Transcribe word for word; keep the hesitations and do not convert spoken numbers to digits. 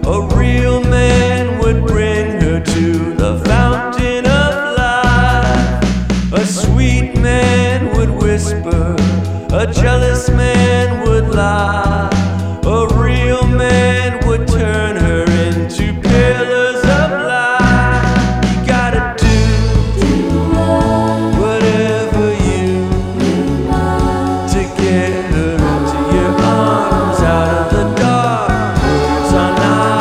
A real man would bring her to the fountain of life. A sweet man would whisper, a jealous man would lie.